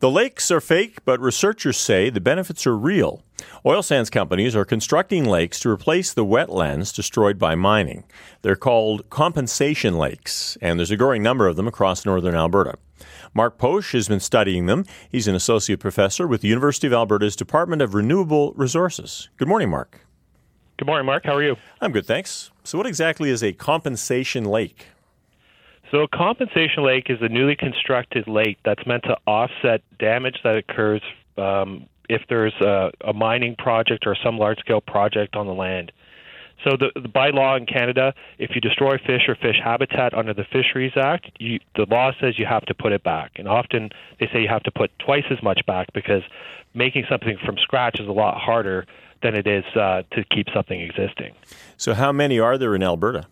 The lakes are fake, but researchers say the benefits are real. Oil sands companies are constructing lakes to replace the wetlands destroyed by mining. They're called compensation lakes, and there's a growing number of them across northern Alberta. Mark Posch has been studying them. He's an associate professor with the University of Alberta's Department of Renewable Resources. Good morning, Mark. Good morning, Mark. How are you? I'm good, thanks. So what exactly is a compensation lake? So a compensation lake is a newly constructed lake that's meant to offset damage that occurs if there's a mining project or some large-scale project on the land. So by law in Canada, if you destroy fish or fish habitat under the Fisheries Act, the law says you have to put it back. And often they say you have to put twice as much back because making something from scratch is a lot harder than it is to keep something existing. So how many are there in Alberta?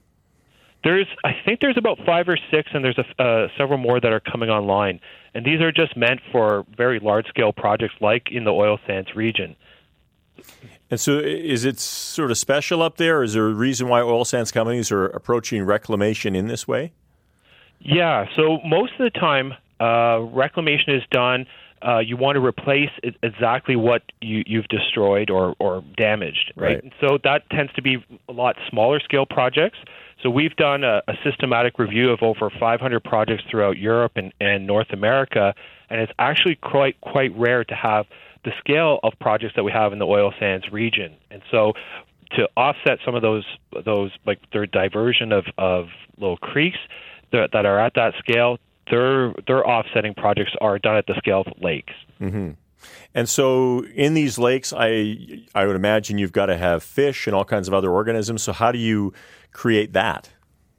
I think there's about 5 or 6, and there's several more that are coming online. And these are just meant for very large-scale projects like in the oil sands region. And so is it sort of special up there? Is there a reason why oil sands companies are approaching reclamation in this way? Yeah, so most of the time reclamation is done. You want to replace exactly what you've destroyed or damaged, right? And so that tends to be a lot smaller scale projects. So we've done a systematic review of over 500 projects throughout Europe and North America, and it's actually quite rare to have the scale of projects that we have in the oil sands region. And so to offset some of those like their diversion of little creeks that are at that scale, their offsetting projects are done at the scale of lakes. Mm-hmm. And so in these lakes, I would imagine you've got to have fish and all kinds of other organisms. So how do you create that?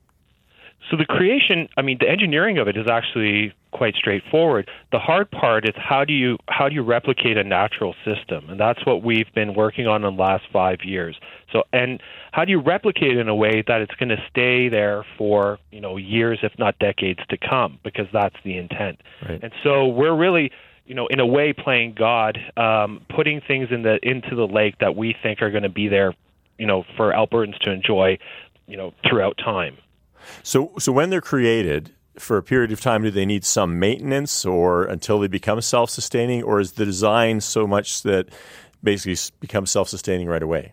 So the creation, the engineering of it is actually quite straightforward. The hard part is how do you replicate a natural system? And that's what we've been working on in the last 5 years. So, and how do you replicate it in a way that it's going to stay there for, years, if not decades to come, because that's the intent. Right. And so we're really, in a way playing God, putting things into the lake that we think are going to be there, for Albertans to enjoy, throughout time. So when they're created, for a period of time, do they need some maintenance or until they become self-sustaining, or is the design so much that basically becomes self-sustaining right away?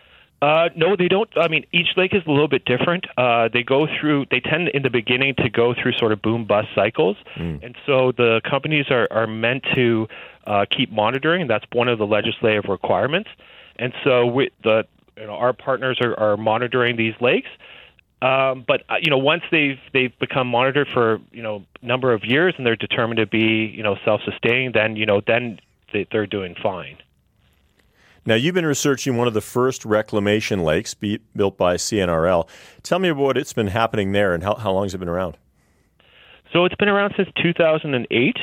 No, they don't. Each lake is a little bit different. They tend in the beginning to go through sort of boom-bust cycles. And so the companies are meant to keep monitoring, and that's one of the legislative requirements. And so our partners are monitoring these lakes. But once they've become monitored for number of years and they're determined to be self-sustaining, then they're doing fine. Now, you've been researching one of the first reclamation lakes built by CNRL. Tell me about what it's been happening there and how long has it been around? So it's been around since 2008,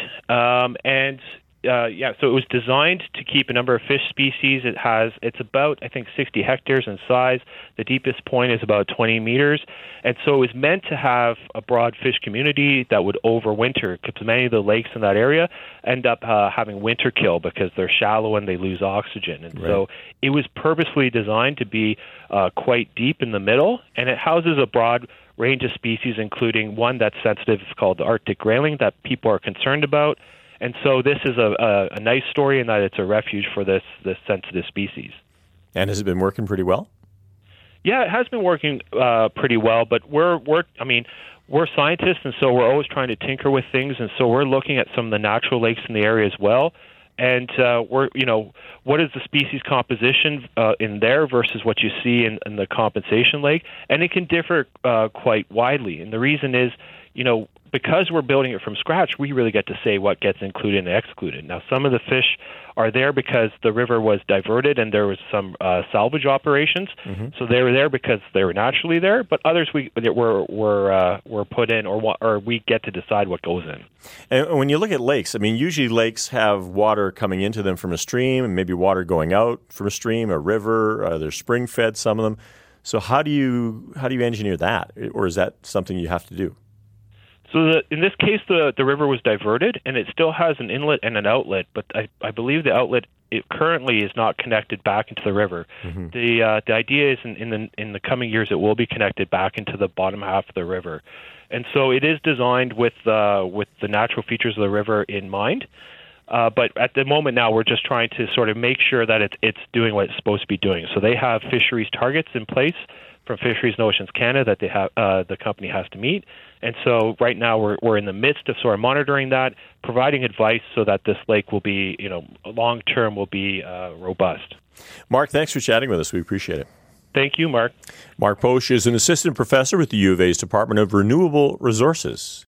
so it was designed to keep a number of fish species. It's about, I think, 60 hectares in size. The deepest point is about 20 meters. And so it was meant to have a broad fish community that would overwinter, because many of the lakes in that area end up having winter kill because they're shallow and they lose oxygen. And so it was purposely designed to be quite deep in the middle, and it houses a broad range of species, including one that's sensitive called the Arctic grayling that people are concerned about. And so this is a nice story in that it's a refuge for this sensitive species. And has it been working pretty well? Yeah, it has been working pretty well, but we're scientists, and so we're always trying to tinker with things, and so we're looking at some of the natural lakes in the area as well. And what is the species composition in there versus what you see in the compensation lake? And it can differ quite widely. And the reason is, because we're building it from scratch, we really get to say what gets included and excluded. Now, some of the fish are there because the river was diverted and there was some salvage operations. Mm-hmm. So they were there because they were naturally there, but others were put in or we get to decide what goes in. And when you look at lakes, usually lakes have water coming into them from a stream and maybe water going out from a stream, a river, they're spring-fed, some of them. So how do you engineer that? Or is that something you have to do? So in this case, the river was diverted, and it still has an inlet and an outlet, but I believe the outlet currently is not connected back into the river. Mm-hmm. The idea is in the coming years it will be connected back into the bottom half of the river, and so it is designed with the natural features of the river in mind. But at the moment now, we're just trying to sort of make sure that it's doing what it's supposed to be doing. So they have fisheries targets in place from Fisheries and Oceans Canada that they have the company has to meet. And so right now we're in the midst of sort of monitoring that, providing advice so that this lake will be, long term will be robust. Mark, thanks for chatting with us. We appreciate it. Thank you, Mark. Mark Posch is an assistant professor with the U of A's Department of Renewable Resources.